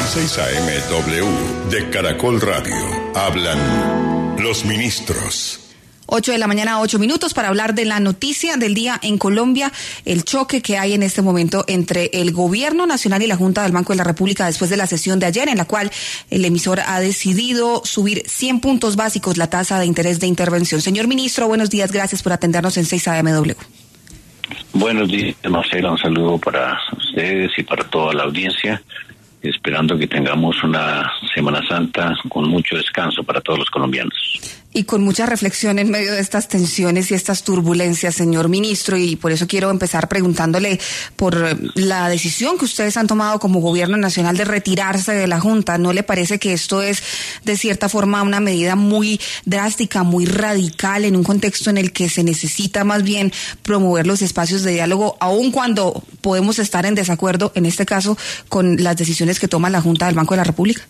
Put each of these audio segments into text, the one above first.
6 AM W de Caracol Radio. Hablan los ministros. 8 de la mañana, 8 minutos, para hablar de la noticia del día en Colombia, el choque que hay en este momento entre el Gobierno Nacional y la Junta del Banco de la República después de la sesión de ayer, en la cual el emisor ha decidido subir 100 puntos básicos la tasa de interés de intervención. Señor ministro, buenos días, gracias por atendernos en 6 AM. Buenos días, Marcela, un saludo para ustedes y para toda la audiencia, esperando que tengamos una Semana Santa con mucho descanso para todos los colombianos. Y con mucha reflexión en medio de estas tensiones y estas turbulencias, señor ministro, y por eso quiero empezar preguntándole por la decisión que ustedes han tomado como Gobierno Nacional de retirarse de la Junta. ¿No le parece que esto es, de cierta forma, una medida muy drástica, muy radical, en un contexto en el que se necesita más bien promover los espacios de diálogo, aun cuando podemos estar en desacuerdo, en este caso, con las decisiones que toma la Junta del Banco de la República?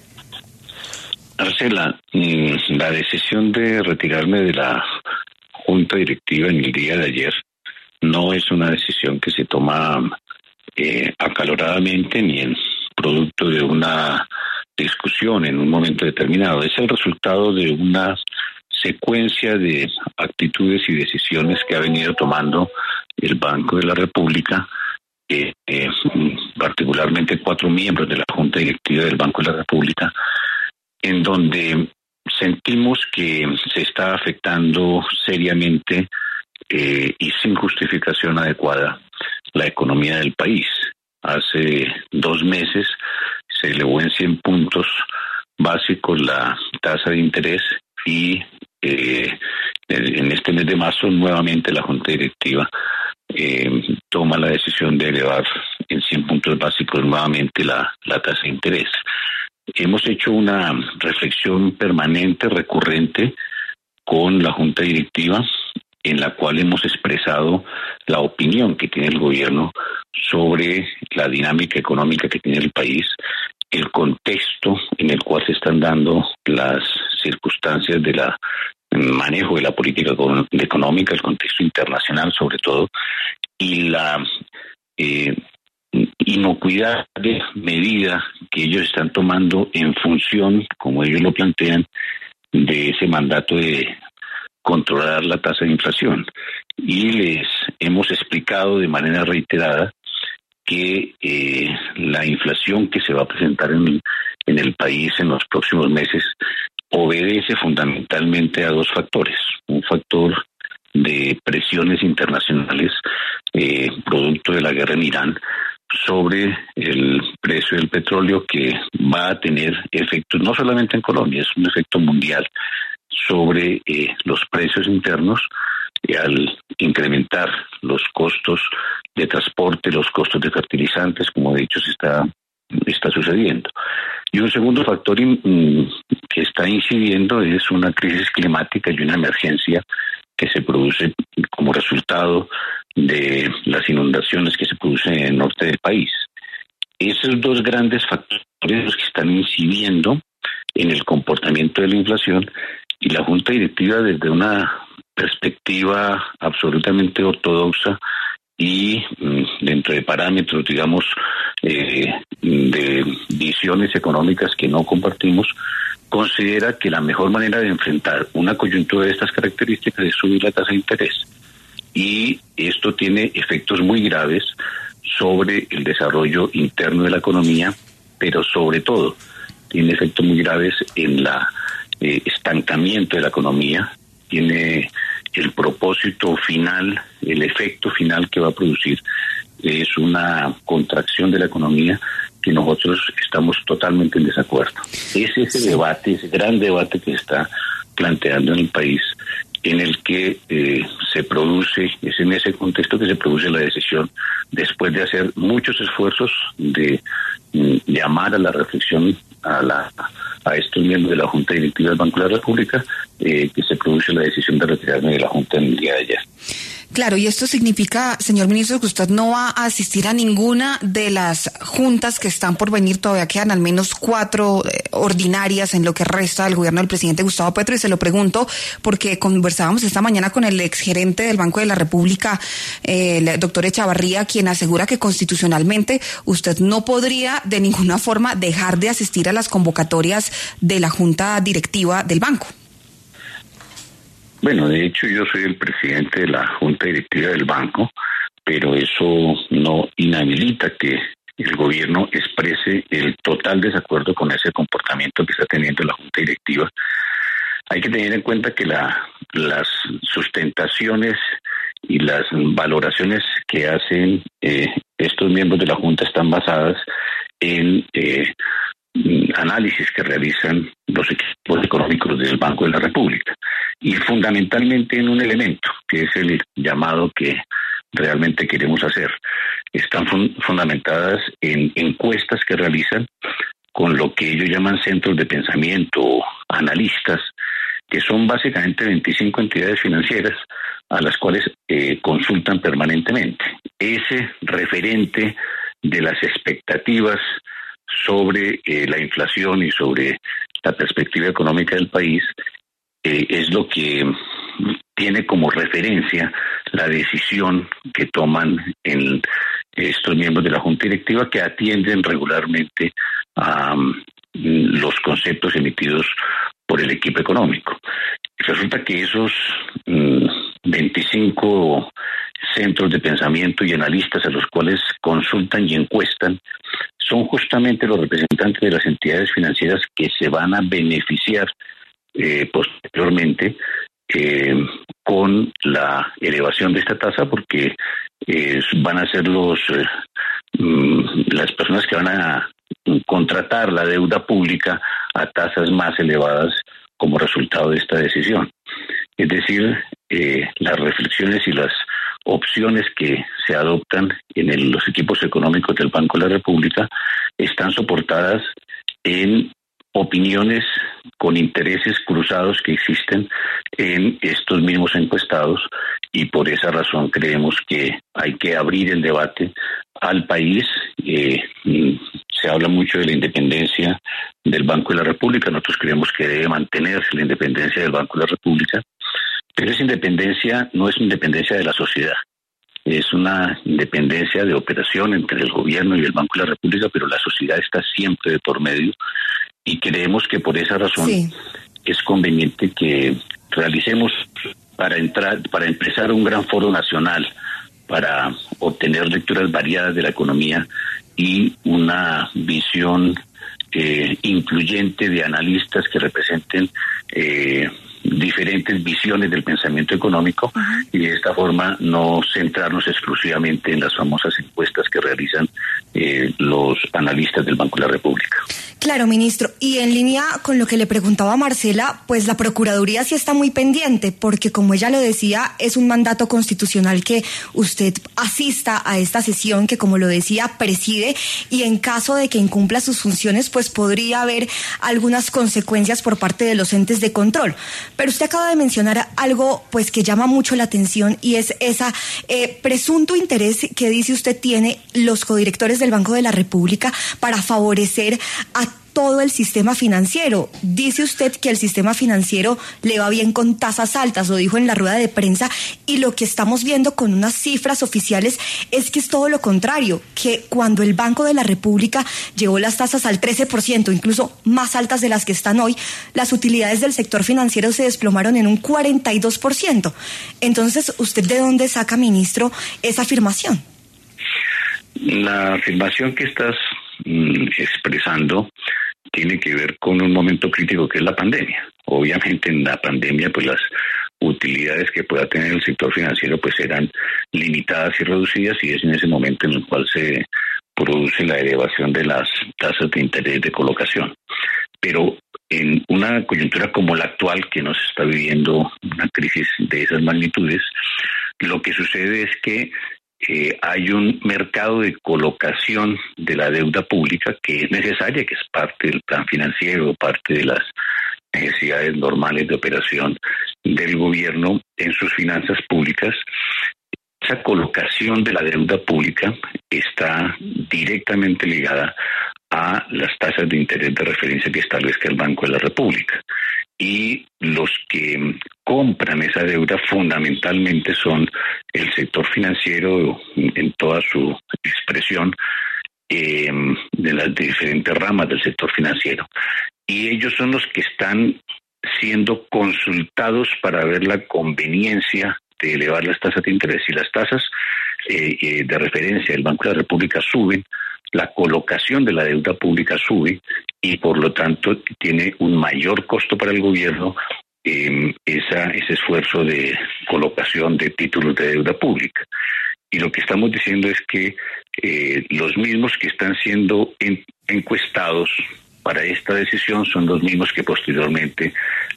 Marcela, la decisión de retirarme de la Junta Directiva en el día de ayer no es una decisión que se toma acaloradamente ni en producto de una discusión en un momento determinado. Es el resultado de una secuencia de actitudes y decisiones que ha venido tomando el Banco de la República, particularmente 4 miembros de la Junta Directiva del Banco de la República, en donde sentimos que se está afectando seriamente y sin justificación adecuada la economía del país. Hace 2 meses se elevó en 100 puntos básicos la tasa de interés y en este mes de marzo nuevamente la Junta Directiva toma la decisión de elevar en 100 puntos básicos nuevamente la tasa de interés. Hemos hecho una reflexión permanente, recurrente, con la Junta Directiva, en la cual hemos expresado la opinión que tiene el gobierno sobre la dinámica económica que tiene el país, el contexto en el cual se están dando las circunstancias del manejo de la política económica, el contexto internacional sobre todo, y la inocuidad de medida que ellos están tomando en función, como ellos lo plantean, de ese mandato de controlar la tasa de inflación. Y les hemos explicado de manera reiterada que la inflación que se va a presentar en el país en los próximos meses obedece fundamentalmente a 2 factores. Un factor de presiones internacionales producto de la guerra en Irán sobre el precio del petróleo, que va a tener efectos no solamente en Colombia, es un efecto mundial sobre los precios internos, al incrementar los costos de transporte, los costos de fertilizantes, como de hecho se está sucediendo. Y un segundo factor que está incidiendo es una crisis climática y una emergencia que se produce como resultado de las inundaciones que se producen en el norte del país. Esos 2 grandes factores los que están incidiendo en el comportamiento de la inflación, y la Junta Directiva, desde una perspectiva absolutamente ortodoxa y dentro de parámetros, digamos, de visiones económicas que no compartimos, considera que la mejor manera de enfrentar una coyuntura de estas características es subir la tasa de interés. Y esto tiene efectos muy graves sobre el desarrollo interno de la economía, pero sobre todo tiene efectos muy graves en la estancamiento de la economía. Tiene el propósito final, el efecto final que va a producir es una contracción de la economía que nosotros estamos totalmente en desacuerdo. Es ese debate, ese gran debate que se está planteando en el país, en el que se produce, es en ese contexto que se produce la decisión, después de hacer muchos esfuerzos de llamar a la reflexión a estos miembros de la Junta Directiva del Banco de la República, que se produce la decisión de retirarme de la Junta en el día de ayer. Claro, y esto significa, señor ministro, que usted no va a asistir a ninguna de las juntas que están por venir. Todavía quedan al menos 4 ordinarias en lo que resta del gobierno del presidente Gustavo Petro, y se lo pregunto porque conversábamos esta mañana con el exgerente del Banco de la República, el doctor Echavarría, quien asegura que constitucionalmente usted no podría de ninguna forma dejar de asistir a las convocatorias de la junta directiva del banco. Bueno, de hecho yo soy el presidente de la junta directiva del banco, pero eso no inhabilita que el gobierno exprese el total desacuerdo con ese comportamiento que está teniendo la junta directiva. Hay que tener en cuenta que las sustentaciones y las valoraciones que hacen estos miembros de la junta están basadas en análisis que realizan los equipos económicos del Banco de la República, y fundamentalmente en un elemento que es el llamado que realmente queremos hacer. Están fundamentadas en encuestas que realizan con lo que ellos llaman centros de pensamiento o analistas, que son básicamente 25 entidades financieras a las cuales consultan permanentemente. Ese referente de las expectativas sobre la inflación y sobre la perspectiva económica del país es lo que tiene como referencia la decisión que toman en estos miembros de la Junta Directiva, que atienden regularmente a los conceptos emitidos por el equipo económico. Resulta que esos 25 centros de pensamiento y analistas a los cuales consultan y encuestan son justamente los representantes de las entidades financieras que se van a beneficiar posteriormente con la elevación de esta tasa, porque van a ser las personas que van a contratar la deuda pública a tasas más elevadas como resultado de esta decisión. Es decir, las reflexiones y las opciones que se adoptan en los equipos económicos del Banco de la República están soportadas en opiniones con intereses cruzados que existen en estos mismos encuestados, y por esa razón creemos que hay que abrir el debate al país. Se habla mucho de la independencia del Banco de la República. Nosotros creemos que debe mantenerse la independencia del Banco de la República, pero esa independencia no es independencia de la sociedad. Es una independencia de operación entre el gobierno y el Banco de la República, pero la sociedad está siempre de por medio, y creemos que por esa razón es conveniente que realicemos para empezar un gran foro nacional para obtener lecturas variadas de la economía y una visión incluyente de analistas que representen diferentes visiones del pensamiento económico, y de esta forma no centrarnos exclusivamente en las famosas encuestas que realizan los analistas del Banco de la República. Claro, ministro, y en línea con lo que le preguntaba Marcela, pues la Procuraduría sí está muy pendiente, porque como ella lo decía, es un mandato constitucional que usted asista a esta sesión que, como lo decía, preside, y en caso de que incumpla sus funciones, pues podría haber algunas consecuencias por parte de los entes de control. Pero usted acaba de mencionar algo pues que llama mucho la atención, y es esa presunto interés que dice usted tiene los codirectores del Banco de la República para favorecer a todo el sistema financiero. Dice usted que el sistema financiero le va bien con tasas altas, lo dijo en la rueda de prensa, y lo que estamos viendo con unas cifras oficiales es que es todo lo contrario, que cuando el Banco de la República llevó las tasas al 13%, incluso más altas de las que están hoy, las utilidades del sector financiero se desplomaron en un 42%. Entonces, ¿usted de dónde saca, ministro, esa afirmación? La afirmación que estás expresando tiene que ver con un momento crítico que es la pandemia. Obviamente en la pandemia pues las utilidades que pueda tener el sector financiero pues serán limitadas y reducidas, y es en ese momento en el cual se produce la elevación de las tasas de interés de colocación. Pero en una coyuntura como la actual, que nos está viviendo una crisis de esas magnitudes, lo que sucede es que hay un mercado de colocación de la deuda pública que es necesaria, que es parte del plan financiero, parte de las necesidades normales de operación del gobierno en sus finanzas públicas. Esa colocación de la deuda pública está directamente ligada a las tasas de interés de referencia que establezca el Banco de la República. Y los que compran esa deuda fundamentalmente son el sector financiero en toda su expresión, de las diferentes ramas del sector financiero. Y ellos son los que están siendo consultados para ver la conveniencia de elevar las tasas de interés. Si las tasas de referencia del Banco de la República suben, la colocación de la deuda pública sube y por lo tanto tiene un mayor costo para el gobierno ese esfuerzo de colocación de títulos de deuda pública. Y lo que estamos diciendo es que los mismos que están siendo encuestados para esta decisión son los mismos que posteriormente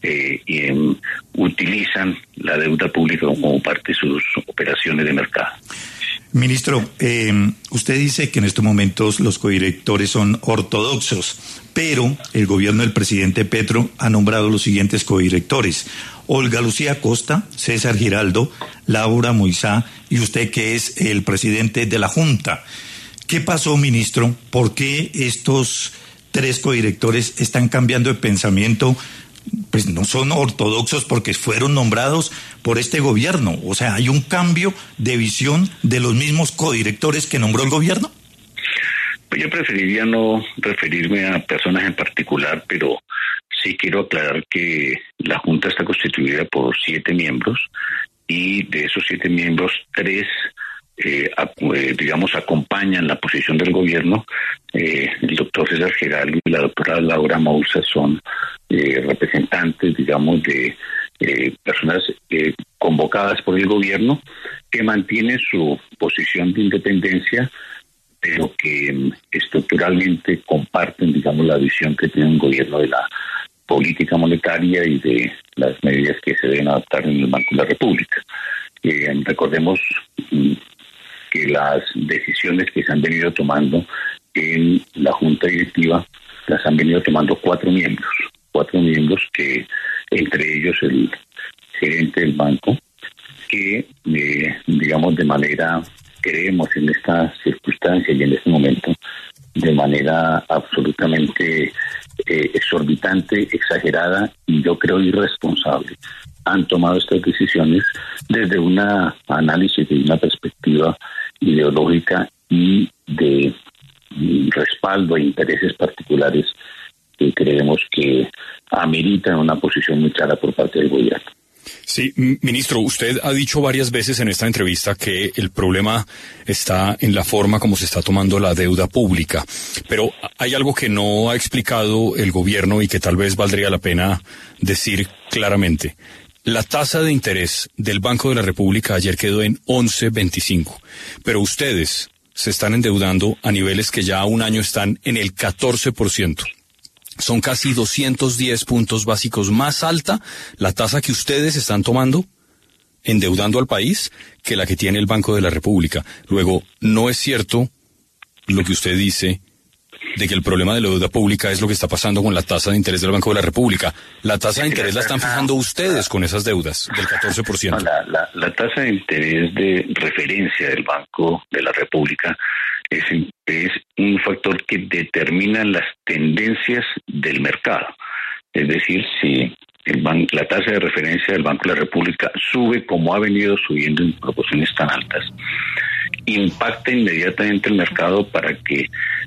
utilizan la deuda pública como parte de sus operaciones de mercado. Ministro, usted dice que en estos momentos los codirectores son ortodoxos, pero el gobierno del presidente Petro ha nombrado los siguientes codirectores: Olga Lucía Costa, César Giraldo, Laura Moisá y usted, que es el presidente de la Junta. ¿Qué pasó, ministro? ¿Por qué estos tres codirectores están cambiando de pensamiento? Pues no son ortodoxos porque fueron nombrados por este gobierno. O sea, ¿hay un cambio de visión de los mismos codirectores que nombró el gobierno? Pues yo preferiría no referirme a personas en particular, pero sí quiero aclarar que la Junta está constituida por 7 miembros y de esos 7 miembros, 3 acompañan la posición del gobierno. El doctor César Giraldo y la doctora Laura Moisá son representantes, de personas convocadas por el gobierno que mantienen su posición de independencia, pero que estructuralmente comparten, la visión que tiene un gobierno de la política monetaria y de las medidas que se deben adoptar en el Banco de la República. Recordemos que las decisiones que se han venido tomando en la Junta Directiva las han venido tomando 4 miembros que, entre ellos el gerente del banco, que de manera, creemos en esta circunstancia y en este momento, de manera absolutamente exorbitante, exagerada y yo creo irresponsable, han tomado estas decisiones desde un análisis, de una perspectiva ideológica y de respaldo a intereses particulares que creemos que ameritan una posición muy clara por parte del gobierno. Sí, ministro, usted ha dicho varias veces en esta entrevista que el problema está en la forma como se está tomando la deuda pública, pero hay algo que no ha explicado el gobierno y que tal vez valdría la pena decir claramente. La tasa de interés del Banco de la República ayer quedó en 11.25, pero ustedes se están endeudando a niveles que ya a un año están en el 14%. Son casi 210 puntos básicos más alta la tasa que ustedes están tomando, endeudando al país, que la que tiene el Banco de la República. Luego, no es cierto lo que usted dice de que el problema de la deuda pública es lo que está pasando con la tasa de interés del Banco de la República. La tasa de interés la están fijando ustedes con esas deudas del 14%. La tasa de interés de referencia del Banco de la República es un factor que determina las tendencias del mercado. Es decir, si la tasa de referencia del Banco de la República sube como ha venido subiendo en proporciones tan altas, impacta inmediatamente el mercado para que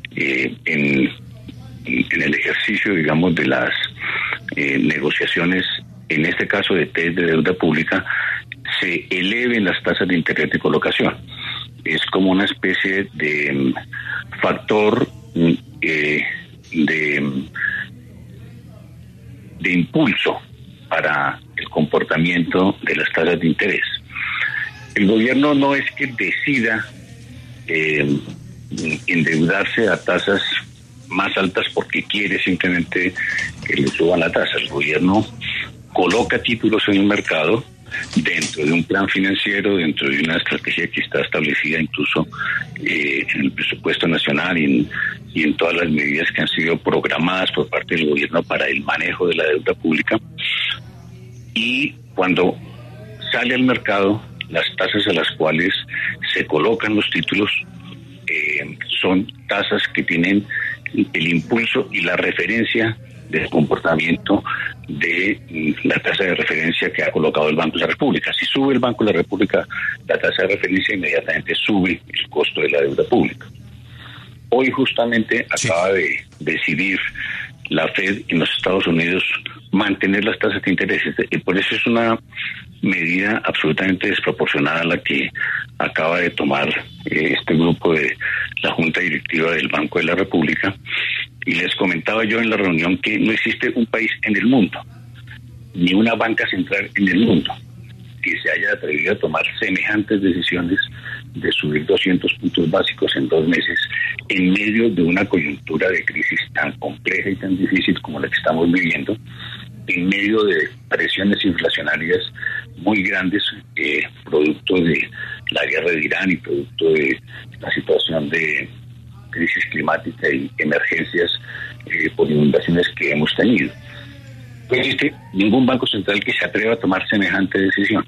en el ejercicio, de las negociaciones, en este caso de test de deuda pública, se eleven las tasas de interés de colocación. Es como una especie de factor de impulso para el comportamiento de las tasas de interés. El gobierno no es que decida endeudarse a tasas más altas porque quiere simplemente que le suban la tasa. El gobierno coloca títulos en el mercado dentro de un plan financiero, dentro de una estrategia que está establecida incluso en el presupuesto nacional y en todas las medidas que han sido programadas por parte del gobierno para el manejo de la deuda pública. y cuando sale al mercado, las tasas a las cuales se colocan los títulos son tasas que tienen el impulso y la referencia del comportamiento de la tasa de referencia que ha colocado el Banco de la República. Si sube el Banco de la República la tasa de referencia, inmediatamente sube el costo de la deuda pública. Hoy justamente acaba de decidir la Fed en los Estados Unidos mantener las tasas de interés. Y por eso es una medida absolutamente desproporcionada la que acaba de tomar este grupo de la Junta Directiva del Banco de la República. Y les comentaba yo en la reunión que no existe un país en el mundo, ni una banca central en el mundo, que se haya atrevido a tomar semejantes decisiones de subir 200 puntos básicos en 2 meses en medio de una coyuntura de crisis tan compleja y tan difícil como la que estamos viviendo, en medio de presiones inflacionarias muy grandes, producto de la guerra de Irán y producto de la situación de crisis climática y emergencias por inundaciones que hemos tenido. No existe ningún banco central que se atreva a tomar semejante decisión.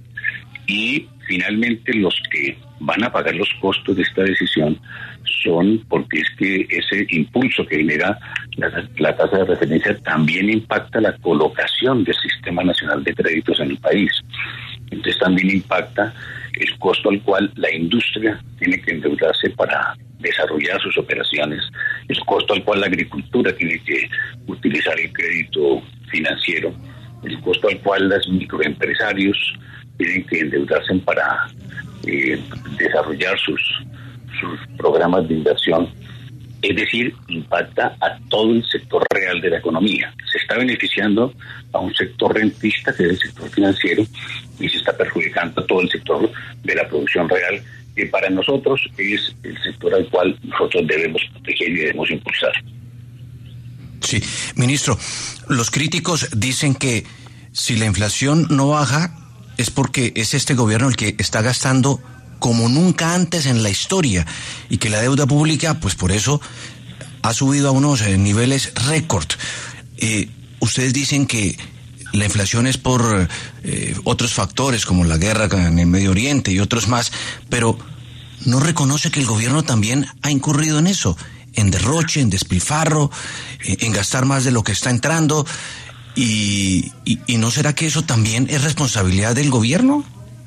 Y finalmente los que van a pagar los costos de esta decisión son porque es que ese impulso que genera la tasa de referencia también impacta la colocación del Sistema Nacional de Créditos en el país. Entonces también impacta el costo al cual la industria tiene que endeudarse para desarrollar sus operaciones, el costo al cual la agricultura tiene que utilizar el crédito financiero, el costo al cual los microempresarios tienen que endeudarse para desarrollar sus programas de inversión. Es decir, impacta a todo el sector real de la economía. Se está beneficiando a un sector rentista, que es el sector financiero, y se está perjudicando a todo el sector de la producción real, que para nosotros es el sector al cual nosotros debemos proteger y debemos impulsar. Sí, ministro, los críticos dicen que si la inflación no baja es porque es este gobierno el que está gastando como nunca antes en la historia y que la deuda pública, pues por eso ha subido a unos niveles récord. Ustedes dicen que la inflación es por otros factores como la guerra en el Medio Oriente y otros más, pero ¿no reconoce que el gobierno también ha incurrido en eso? En derroche, en despilfarro, en gastar más de lo que está entrando. ¿Y no será que eso también es responsabilidad del gobierno?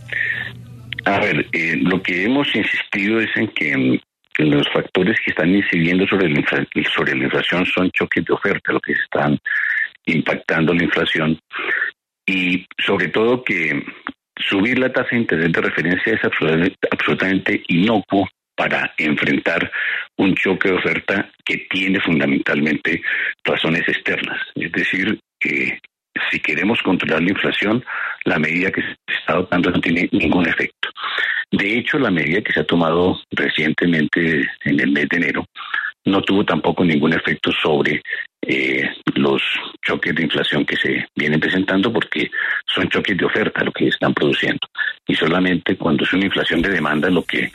A ver, lo que hemos insistido es en que los factores que están incidiendo sobre la inflación son choques de oferta, lo que están impactando la inflación, y sobre todo que subir la tasa de interés de referencia es absolutamente inocuo para enfrentar un choque de oferta que tiene fundamentalmente razones externas. Es decir, que si queremos controlar la inflación, la medida que se está adoptando no tiene ningún efecto. De hecho, la medida que se ha tomado recientemente en el mes de enero no tuvo tampoco ningún efecto sobre los choques de inflación que se vienen presentando, porque son choques de oferta lo que están produciendo. Y solamente cuando es una inflación de demanda lo que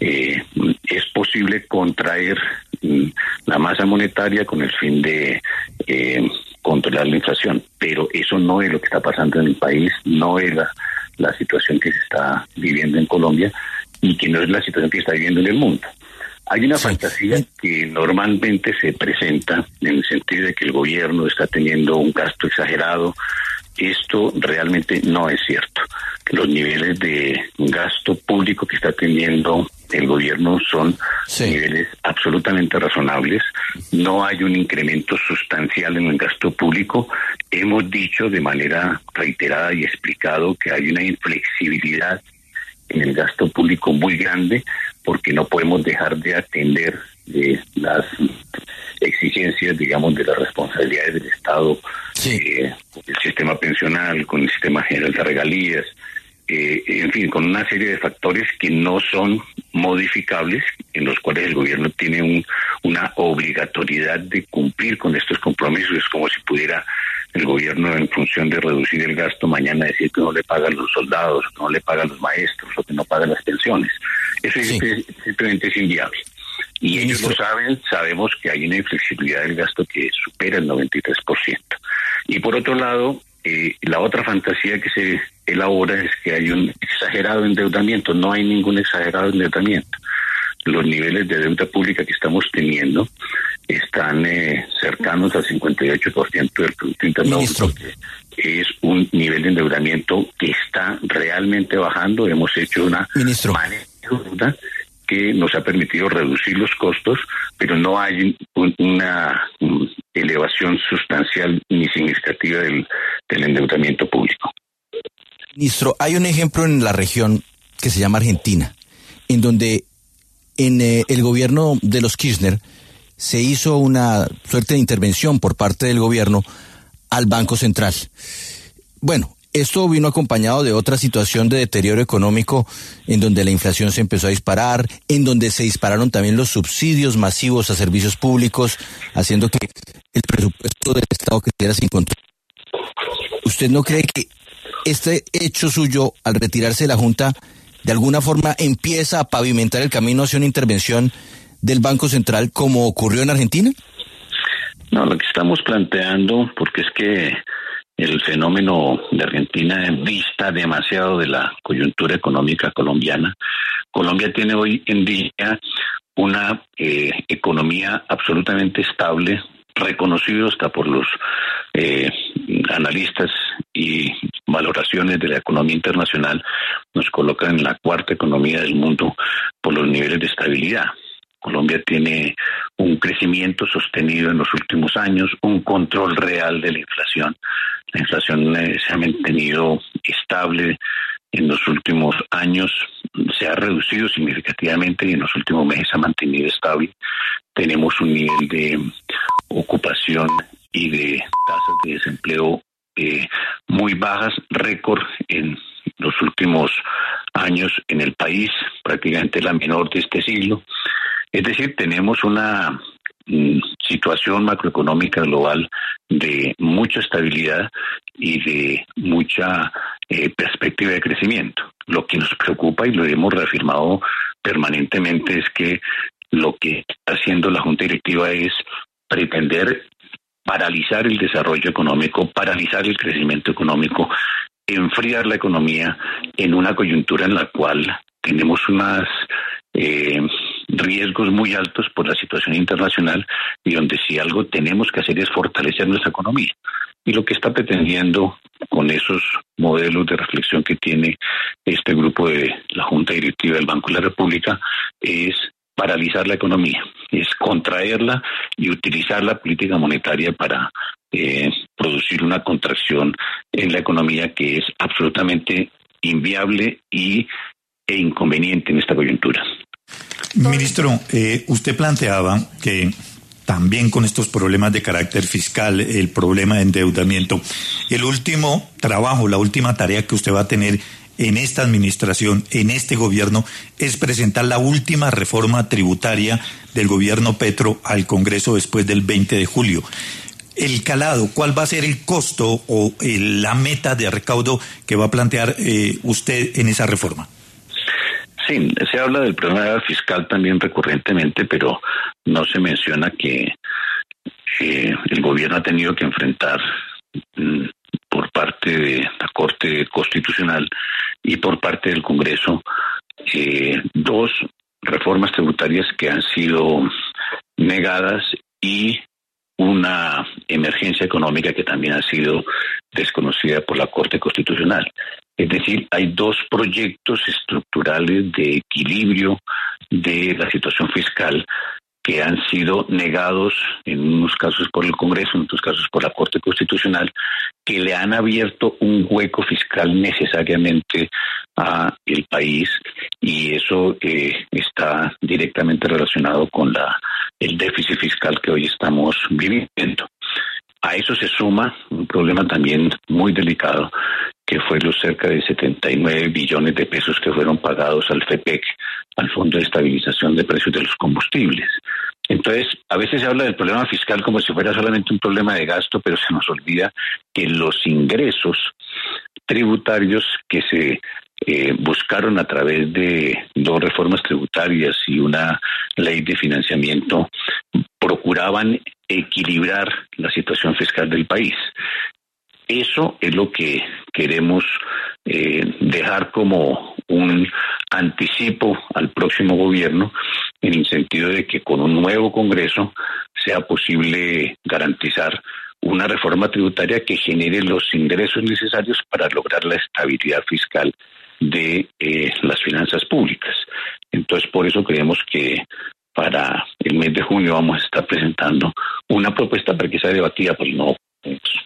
es posible contraer la masa monetaria con el fin de controlar la inflación. Pero eso no es lo que está pasando en el país, no es la situación que se está viviendo en Colombia y que no es la situación que está viviendo en el mundo. Hay una fantasía que normalmente se presenta en el sentido de que el gobierno está teniendo un gasto exagerado. Esto realmente no es cierto. Los niveles de gasto público que está teniendo el gobierno son niveles absolutamente razonables. No hay un incremento sustancial en el gasto público. Hemos dicho de manera reiterada y explicado que hay una inflexibilidad en el gasto público muy grande, porque no podemos dejar de atender las exigencias, digamos, de las responsabilidades del Estado, con el sistema pensional, con el sistema general de regalías, en fin, con una serie de factores que no son modificables, en los cuales el gobierno tiene una obligatoriedad de cumplir con estos compromisos. Es como si pudiera el gobierno, en función de reducir el gasto, mañana decir que no le pagan los soldados, que no le pagan los maestros, o que no pagan las pensiones. Eso simplemente es inviable. Y ellos lo saben. Sabemos que hay una inflexibilidad del gasto que supera el 93%. Y por otro lado, la otra fantasía que se elabora es que hay un exagerado endeudamiento. No hay ningún exagerado endeudamiento. Los niveles de deuda pública que estamos teniendo están cercanos al 58% del Producto Interno Bruto. Es un nivel de endeudamiento que está realmente bajando. Hemos hecho una maniobra que nos ha permitido reducir los costos, pero no hay una elevación sustancial ni significativa del endeudamiento público. Ministro, hay un ejemplo en la región que se llama Argentina, en donde en el gobierno de los Kirchner se hizo una suerte de intervención por parte del gobierno al Banco Central. Bueno, esto vino acompañado de otra situación de deterioro económico en donde la inflación se empezó a disparar, en donde se dispararon también los subsidios masivos a servicios públicos, haciendo que el presupuesto del Estado quedara sin control. ¿Usted no cree que este hecho suyo, al retirarse de la Junta, de alguna forma empieza a pavimentar el camino hacia una intervención del Banco Central como ocurrió en Argentina? No, lo que estamos planteando, porque es que el fenómeno de Argentina dista demasiado de la coyuntura económica colombiana. Colombia tiene hoy en día una economía absolutamente estable, reconocido hasta por los analistas y valoraciones de la economía internacional, nos colocan en la cuarta economía del mundo por los niveles de estabilidad. Colombia tiene un crecimiento sostenido en los últimos años, un control real de la inflación. La inflación se ha mantenido estable en los últimos años, se ha reducido significativamente y en los últimos meses se ha mantenido estable. Tenemos un nivel de ocupación y de tasas de desempleo muy bajas, récord en los últimos años en el país, prácticamente la menor de este siglo. Es decir, tenemos una situación macroeconómica global de mucha estabilidad y de mucha perspectiva de crecimiento. Lo que nos preocupa, y lo hemos reafirmado permanentemente, es que lo que está haciendo la Junta Directiva es pretender paralizar el desarrollo económico, paralizar el crecimiento económico, enfriar la economía en una coyuntura en la cual tenemos unos riesgos muy altos por la situación internacional y donde si algo tenemos que hacer es fortalecer nuestra economía. Y lo que está pretendiendo con esos modelos de reflexión que tiene este grupo de la Junta Directiva del Banco de la República es paralizar la economía, es contraerla y utilizar la política monetaria para producir una contracción en la economía que es absolutamente inviable e inconveniente en esta coyuntura. Ministro, usted planteaba que también con estos problemas de carácter fiscal, el problema de endeudamiento, el último trabajo, la última tarea que usted va a tener en esta administración, en este gobierno, es presentar la última reforma tributaria del gobierno Petro al Congreso después del 20 de julio. El calado, ¿cuál va a ser el costo o la meta de recaudo que va a plantear usted en esa reforma? Sí, se habla del problema fiscal también recurrentemente, pero no se menciona que el gobierno ha tenido que enfrentar por parte de la Corte Constitucional y por parte del Congreso dos reformas tributarias que han sido negadas y una emergencia económica que también ha sido desconocida por la Corte Constitucional. Es decir, hay dos proyectos estructurales de equilibrio de la situación fiscal que han sido negados en unos casos por el Congreso, en otros casos por la Corte Constitucional, que le han abierto un hueco fiscal necesariamente a el país, y eso está directamente relacionado con el déficit fiscal que hoy estamos viviendo. A eso se suma un problema también muy delicado, que fue los cerca de 79 billones de pesos que fueron pagados al FEPEC, al Fondo de Estabilización de Precios de los Combustibles. Entonces, a veces se habla del problema fiscal como si fuera solamente un problema de gasto, pero se nos olvida que los ingresos tributarios que se buscaron a través de dos reformas tributarias y una ley de financiamiento procuraban equilibrar la situación fiscal del país. Eso es lo que queremos dejar como un anticipo al próximo gobierno, en el sentido de que con un nuevo Congreso sea posible garantizar una reforma tributaria que genere los ingresos necesarios para lograr la estabilidad fiscal de las finanzas públicas. Entonces, por eso creemos que para el mes de junio vamos a estar presentando una propuesta para que sea debatida por el nuevo Congreso.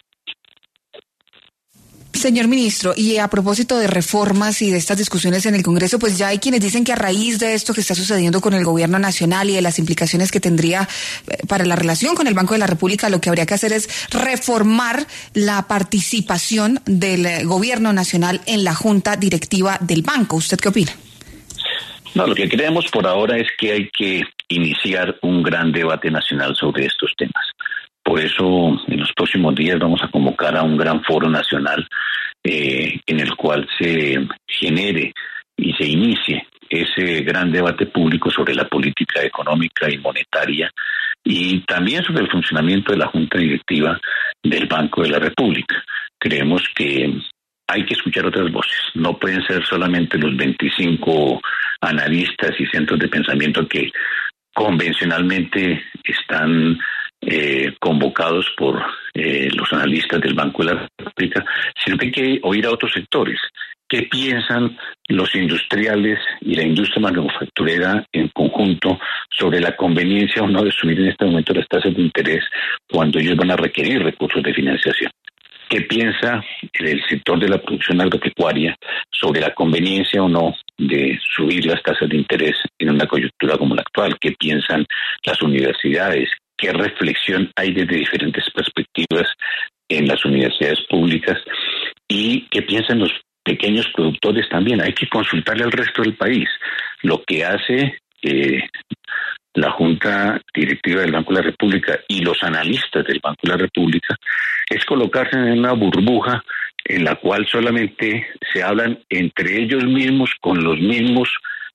Señor ministro, y a propósito de reformas y de estas discusiones en el Congreso, pues ya hay quienes dicen que a raíz de esto que está sucediendo con el gobierno nacional y de las implicaciones que tendría para la relación con el Banco de la República, lo que habría que hacer es reformar la participación del gobierno nacional en la junta directiva del banco. ¿Usted qué opina? No, lo que creemos por ahora es que hay que iniciar un gran debate nacional sobre estos temas. Por eso, en los próximos días vamos a convocar a un gran foro nacional en el cual se genere y se inicie ese gran debate público sobre la política económica y monetaria y también sobre el funcionamiento de la Junta Directiva del Banco de la República. Creemos que hay que escuchar otras voces. No pueden ser solamente los 25 analistas y centros de pensamiento que convencionalmente están convocados por los analistas del Banco de la República, sino que hay que oír a otros sectores. ¿Qué piensan los industriales y la industria manufacturera en conjunto sobre la conveniencia o no de subir en este momento las tasas de interés cuando ellos van a requerir recursos de financiación? ¿Qué piensa el sector de la producción agropecuaria sobre la conveniencia o no de subir las tasas de interés en una coyuntura como la actual? ¿Qué piensan las universidades? ¿Qué reflexión hay desde diferentes perspectivas en las universidades públicas? ¿Y qué piensan los pequeños productores también? Hay que consultarle al resto del país. Lo que hace la Junta Directiva del Banco de la República y los analistas del Banco de la República es colocarse en una burbuja en la cual solamente se hablan entre ellos mismos con los mismos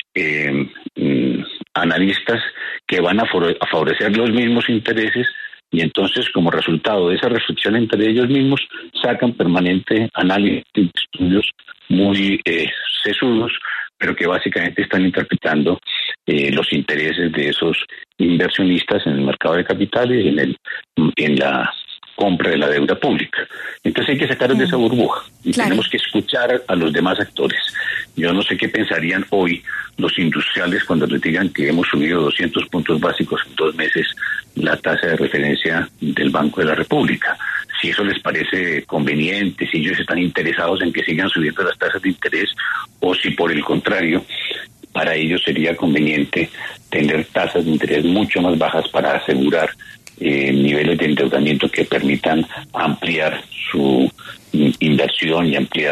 analistas que van a favorecer los mismos intereses, y entonces como resultado de esa reflexión entre ellos mismos sacan permanente análisis de estudios muy sesudos, pero que básicamente están interpretando los intereses de esos inversionistas en el mercado de capitales y en la compra de la deuda pública. Entonces hay que sacarlos de esa burbuja y tenemos que escuchar a los demás actores. Yo no sé qué pensarían hoy los industriales cuando les digan que hemos subido 200 puntos básicos en 2 meses la tasa de referencia del Banco de la República. Si eso les parece conveniente, si ellos están interesados en que sigan subiendo las tasas de interés, o si por el contrario, para ellos sería conveniente tener tasas de interés mucho más bajas para asegurar niveles de endeudamiento que permitan ampliar su inversión y ampliar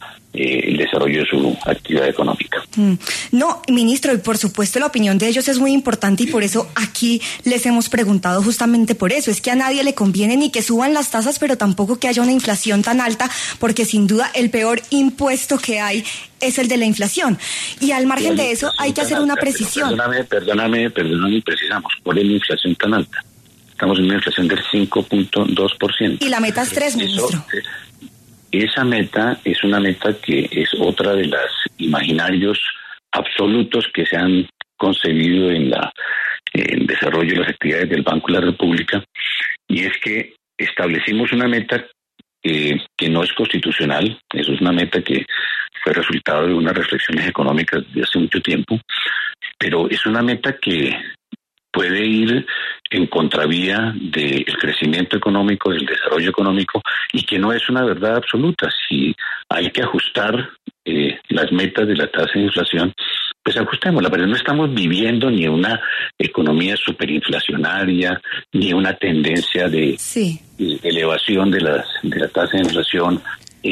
el desarrollo de su actividad económica. No, ministro, y por supuesto la opinión de ellos es muy importante y por eso aquí les hemos preguntado justamente por eso. Es que a nadie le conviene ni que suban las tasas, pero tampoco que haya una inflación tan alta, porque sin duda el peor impuesto que hay es el de la inflación. Y al margen de eso hay que hacer una precisión. Perdóname, precisamos. ¿Cuál es la inflación tan alta? Estamos en una inflación del 5.2%. Y la meta es 3, ministro. Esa meta es una meta que es otra de los imaginarios absolutos que se han concebido en el desarrollo de las actividades del Banco de la República, y es que establecimos una meta que no es constitucional. Eso es una meta que fue resultado de unas reflexiones económicas de hace mucho tiempo, pero es una meta que puede ir en contravía del crecimiento económico, del desarrollo económico, y que no es una verdad absoluta. Si hay que ajustar las metas de la tasa de inflación, pues ajustémosla, pero no estamos viviendo ni una economía superinflacionaria, ni una tendencia de elevación de la tasa de inflación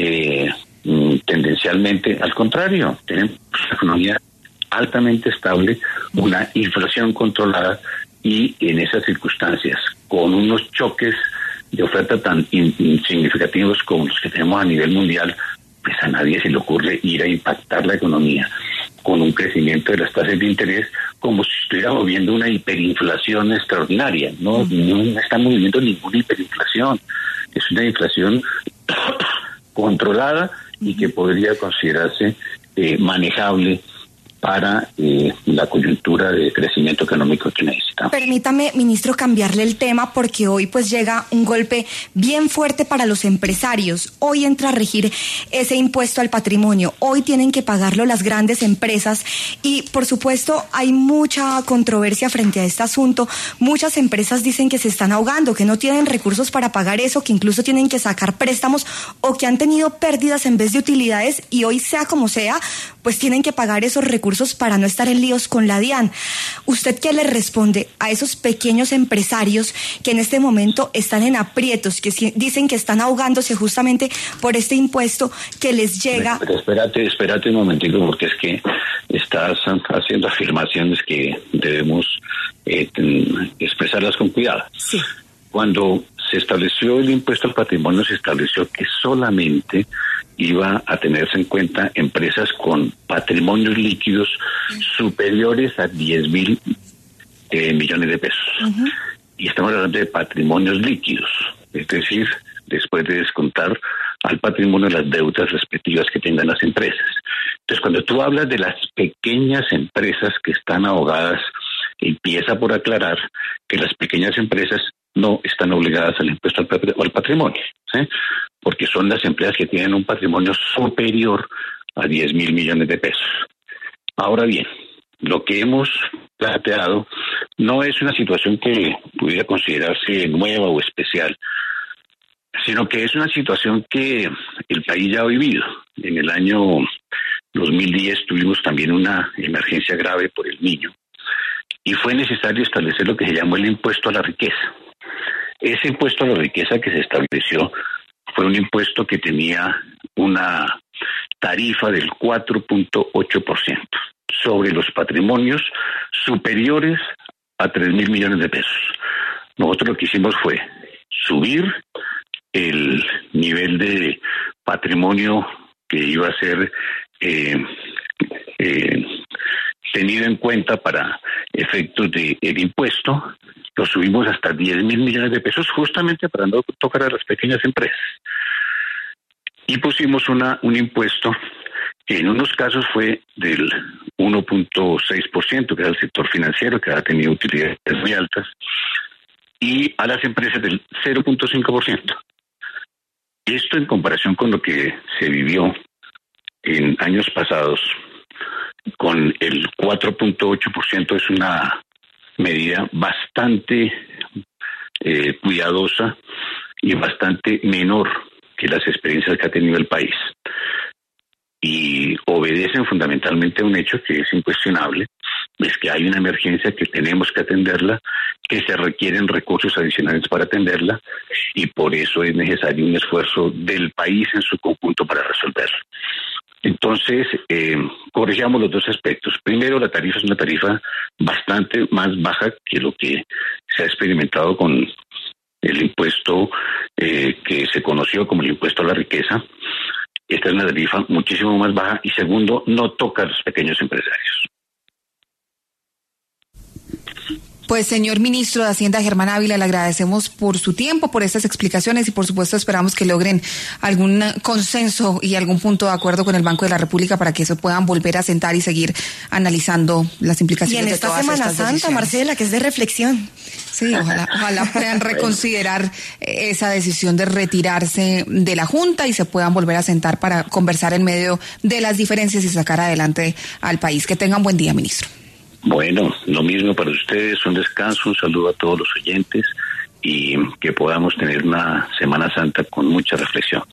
tendencialmente. Al contrario, tenemos una economía altamente estable, una inflación controlada, y en esas circunstancias, con unos choques de oferta tan significativos como los que tenemos a nivel mundial, pues a nadie se le ocurre ir a impactar la economía con un crecimiento de las tasas de interés como si estuviéramos viendo una hiperinflación extraordinaria. No estamos viviendo ninguna hiperinflación. Es una inflación controlada y que podría considerarse manejable para la coyuntura de crecimiento económico que necesitamos. Permítame, ministro, cambiarle el tema porque hoy pues llega un golpe bien fuerte para los empresarios. Hoy entra a regir ese impuesto al patrimonio. Hoy tienen que pagarlo las grandes empresas y, por supuesto, hay mucha controversia frente a este asunto. Muchas empresas dicen que se están ahogando, que no tienen recursos para pagar eso, que incluso tienen que sacar préstamos o que han tenido pérdidas en vez de utilidades y hoy, sea como sea, pues tienen que pagar esos recursos para no estar en líos con la DIAN. ¿Usted qué le responde a esos pequeños empresarios que en este momento están en aprietos, que dicen que están ahogándose justamente por este impuesto que les llega? Pero espérate un momentico, porque es que estás haciendo afirmaciones que debemos expresarlas con cuidado. Sí. Cuando se estableció el impuesto al patrimonio, se estableció que solamente iba a tenerse en cuenta empresas con patrimonios líquidos superiores a 10.000 millones de pesos. Uh-huh. Y estamos hablando de patrimonios líquidos, es decir, después de descontar al patrimonio las deudas respectivas que tengan las empresas. Entonces, cuando tú hablas de las pequeñas empresas que están ahogadas, empieza por aclarar que las pequeñas empresas no están obligadas al impuesto al patrimonio, ¿sí? Porque son las empresas que tienen un patrimonio superior a 10.000 millones de pesos. Ahora bien, lo que hemos planteado no es una situación que pudiera considerarse nueva o especial, sino que es una situación que el país ya ha vivido. En el año 2010 tuvimos también una emergencia grave por el Niño y fue necesario establecer lo que se llamó el impuesto a la riqueza. Ese impuesto a la riqueza que se estableció fue un impuesto que tenía una tarifa del 4.8% sobre los patrimonios superiores a 3.000 millones de pesos. Nosotros lo que hicimos fue subir el nivel de patrimonio que iba a ser tenido en cuenta para efectos del impuesto, lo subimos hasta 10.000 millones de pesos justamente para no tocar a las pequeñas empresas. Y pusimos un impuesto que en unos casos fue del 1.6%, que era el sector financiero, que ha tenido utilidades muy altas, y a las empresas del 0.5%. Esto en comparación con lo que se vivió en años pasados, con el 4.8% es una medida bastante cuidadosa y bastante menor que las experiencias que ha tenido el país. Y obedecen fundamentalmente a un hecho que es incuestionable, es que hay una emergencia que tenemos que atenderla, que se requieren recursos adicionales para atenderla, y por eso es necesario un esfuerzo del país en su conjunto para resolverlo. Entonces, corregimos los dos aspectos. Primero, la tarifa es una tarifa bastante más baja que lo que se ha experimentado con el impuesto que se conoció como el impuesto a la riqueza. Esta es una tarifa muchísimo más baja y segundo, no toca a los pequeños empresarios. Pues, señor ministro de Hacienda, Germán Ávila, le agradecemos por su tiempo, por estas explicaciones y, por supuesto, esperamos que logren algún consenso y algún punto de acuerdo con el Banco de la República para que se puedan volver a sentar y seguir analizando las implicaciones de todas estas decisiones. Y en esta Semana Santa, Marcela, que es de reflexión. Sí, ojalá puedan reconsiderar esa decisión de retirarse de la Junta y se puedan volver a sentar para conversar en medio de las diferencias y sacar adelante al país. Que tengan buen día, ministro. Bueno, lo mismo para ustedes, un descanso, un saludo a todos los oyentes y que podamos tener una Semana Santa con mucha reflexión.